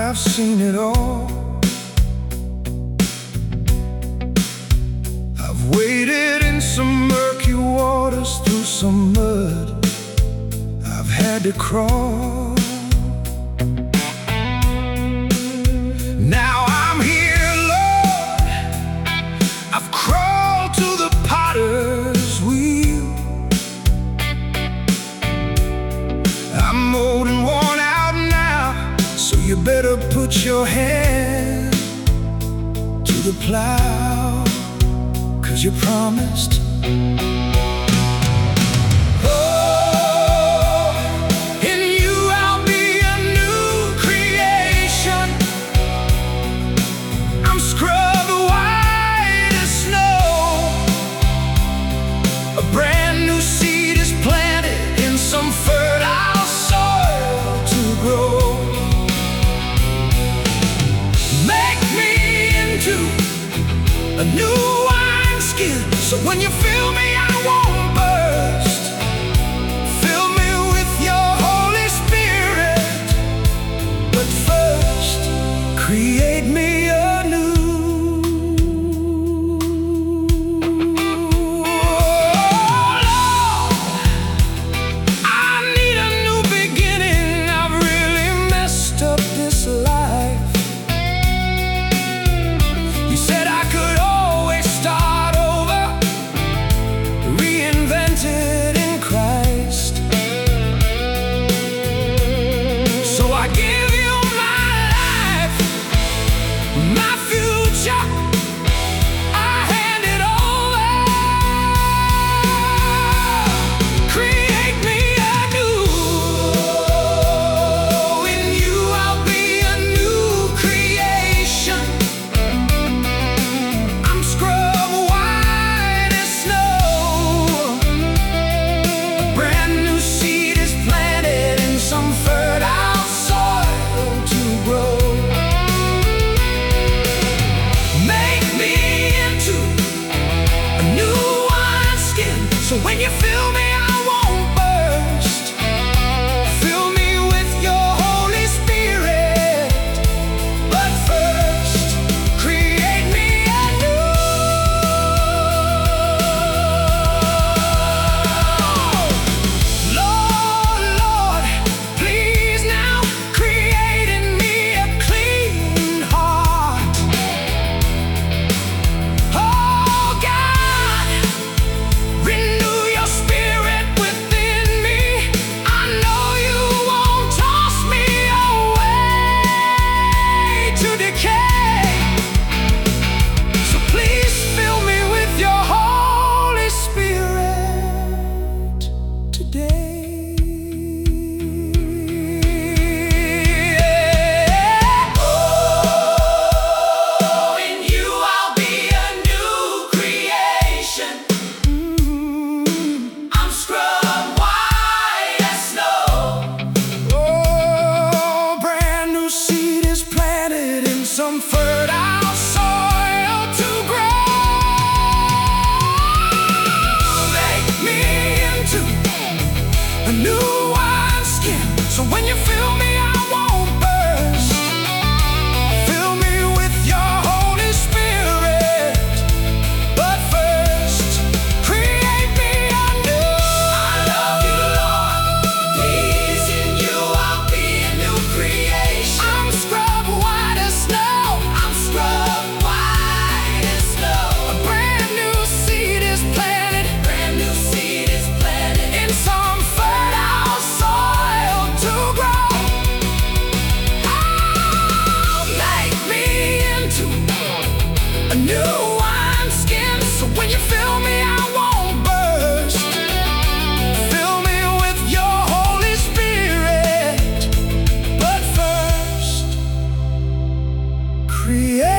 I've seen it all. I've waded in some murky waters, through some mud I've had to crawl. Now I'm here, Lord. I've crawled to the potter's wheel. I'm old and worn out now, so you better put your hand to the plow, 'cause you promised. Oh, in you I'll be a new creation. I'm scrubbed white as snow. A brand new seed is planted in some fertile soil to grow. Make me into a new wineskin, so when you fill me I won't burst. Fill me with your Holy Spirit, but first create me anew. Oh Lord, I need a new beginning. I've really messed up this life. You said I could always start over, reinvented in Christ. So I give you my life, my future, I hand it over. Create me anew. In you I'll be a new creation. I'm scrubbed white as snow. A brand new seed is planted in some fertile soil to grow. Make me into a new wineskin, so when you fill me I won't burst. Fill me with your Holy Spirit, but first create me anew. Lord, Lord, please now create in me a clean heart. Oh God, renew your spirit within me. I know you won't toss me away to decay. So please fill me with your Holy Spirit today. Oh, in you I'll be a new creation. I'm scrubbed white as snow. Oh, brand new seed is planted in some fertile soil to grow. Make me into a new wineskin, so when you fill me I won't burst. Fill me with your Holy Spirit, but first create me anew. I love you, Lord. Please, in you I'll be a new creation. I'm scrubbed white as snow. I'm scrubbed white as snow. A brand new seed is planted. Brand new seed is planted in some fertile soil to grow. Oh, make me into a new wineskin, so when you fill me I won't burst. Fill me with your Holy Spirit, but first create